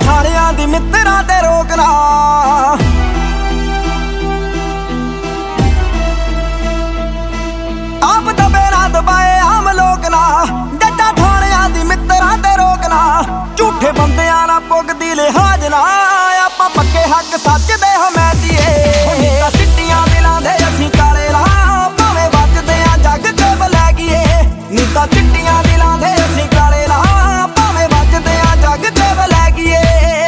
ਥਾਣਿਆਂ ਦੀ ਮਿੱਤਰਾਂ ਤੇ ਰੋਕ ਨਾ। ਆਪ ਦਬੇ ਨਾ ਦਬਾਏ ਆਮ ਲੋਕ ਨਾ। ਜੱਟਾਂ ਥਾਣਿਆਂ ਦੀ ਮਿੱਤਰਾਂ ਤੇ ਰੋਕ ਨਾ। ਝੂਠੇ ਬੰਦਿਆਂ ਨਾ ਪੁੱਗਦੀ ਲਿਹਾਜ਼ ਨਾ। ਆਪਾਂ ਪੱਕੇ ਹੱਕ ਸੱਚ ਦੇ ਹਮੈਤੀਏ। ਤਾਂ ਚਿੱਟੀਆਂ ਦਿਲਾਂ ਦੇ ਅਸੀਂ ਕਾਲੇ ਰਾਹ ਭਾਵੇਂ ਵੱਜਦੇ ਆ ਜੱਗ ਤੇ ਬਲੈਗੀਏ। ਨੀ ਤਾਂ ਚਿੱਟੀਆਂ ਦਿਲਾਂ ਦੇ ਅਸੀਂ ਕਾਲੇ ਰਾਹ ਭਾਵੇਂ ਵੱਜਦੇ ਆ ਜੱਗ ਤੇ ਬਲੈਗੀਏ।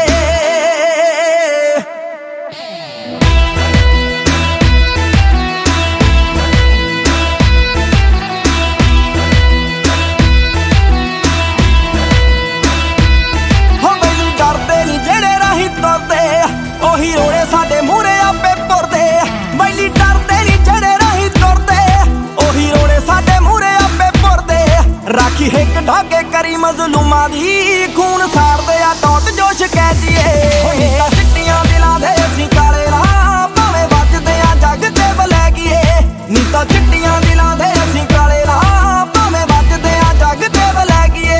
ਹੋ ਮੈਨੂੰ ਡਰਦੇ ਨੀ ਜਿਹੜੇ ਰਾਹੀਂ ਤੁਰਦੇ ਉਹੀ ਰੋੜੇ ਸਾਡੇ ਮੂਹਰੇ ਆਪੇ ਪੁਰਦੇ। ਵੈਲੀ ਡਰਦੇ ਨੀ ਜਿਹੜੇ ਰਾਹੀਂ ਤੁਰਦੇ ਉਹੀ ਰੋੜੇ ਸਾਡੇ ਮੂਹਰੇ ਆਪੇ ਪੁਰਦੇ। ਰਾਖੀ ਹਿੱਕ ਢਾਕੇ ਕਰੀ ਮਜ਼ਲੂਮਾਂ ਦੀ ਖੂਨ ਸਾੜਦੇ ਆ ਟੋਟ ਜੋਸ਼ ਕਹਿਦੀਏ। ਤਾਂ ਚਿੱਟੀਆਂ ਦਿਲਾਂ ਦੇ ਅਸੀਂ ਕਾਲੇ ਰਾਹ ਭਾਵੇਂ ਵੱਜਦੇ ਆ ਜੱਗ ਤੇ ਬਲੈਗੀਏ। ਨੀ ਤਾਂ ਚਿੱਟੀਆਂ ਦਿਲਾਂ ਦੇ ਅਸੀਂ ਕਾਲੇ ਰਾਹ ਭਾਵੇਂ ਵੱਜਦੇ ਆ ਜੱਗ ਤੇ ਬਲੈਗੀਏ।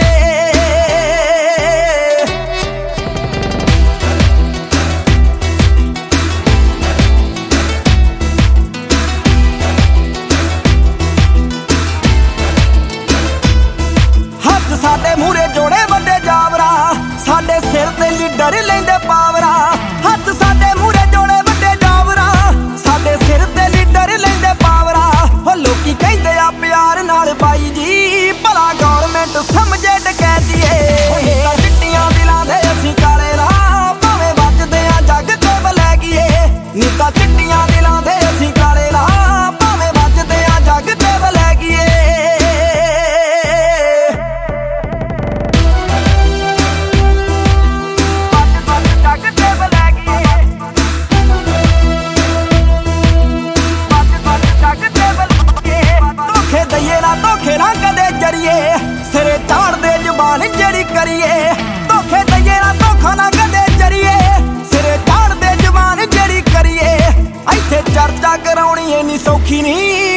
ਸਾਡੇ ਮੂਹਰੇ ਜੋੜੇ ਵੱਡੇ ਜਾਵਰਾ ਸਾਡੇ ਸਿਰ ਤੇ ਲੀਡਰ ਲੈਂਦੇ ਪਾਵਰਾ। ਹੱਥ ਸਾਡੇ ਮੂਹਰੇ ਜੋੜੇ ਵੱਡੇ ਜਾਵਰਾ ਸਾਡੇ ਸਿਰ ਤੇ ਲੀਡਰ ਲੈਂਦੇ ਪਾਵਰਾ। ਹੋ ਲੋਕੀ ਕਹਿੰਦੇ ਆ ਪਿਆਰ ਨਾਲ ਬਾਈ ਜੀ ਭਲਾ ਗੌਰਮੈਂਟ ਸਮਝੇ ਡਕੈਤੀਏ। ਤਾਂ ਚਿੱਟੀਆਂ ਦਿਲਾਂ ਦੇ ਅਸੀਂ ਕਾਲੇ ਰਾਹ ਭਾਵੇਂ ਵੱਜਦੇ ਆ ਜੱਗ ਤੇ ਬਲੈਗੀਏ। ਨੀ ਤਾਂ ਚਿੱਟੀਆਂ ਦਿਲਾਂ ਦੇ ਅਸੀਂ ਕਾਲੇ ਰਾਹ ਭਾਵੇਂ ਵੱਜਦੇ ਆ ਜੱਗ ਤੇ ਬਲੈਗੀਏ। ਧੋਖੇ ਨਾ ਕਦੇ ਜਰੀਏ ਸਿਰੇ ਚਾੜਦੇ ਜ਼ੁਬਾਨ ਜਿਹੜੀ ਕਰੀਏ। ਧੋਖੇ ਦਈਏ ਨਾ ਧੋਖਾ ਨਾ ਕਦੇ ਜਰੀਏ ਸਿਰੇ ਚਾੜਦੇ ਜ਼ੁਬਾਨ ਜਿਹੜੀ ਕਰੀਏ। ਇੱਥੇ ਚਰਚਾ ਕਰਾਉਣੀ ਇੰਨੀ ਸੌਖੀ ਨਹੀਂ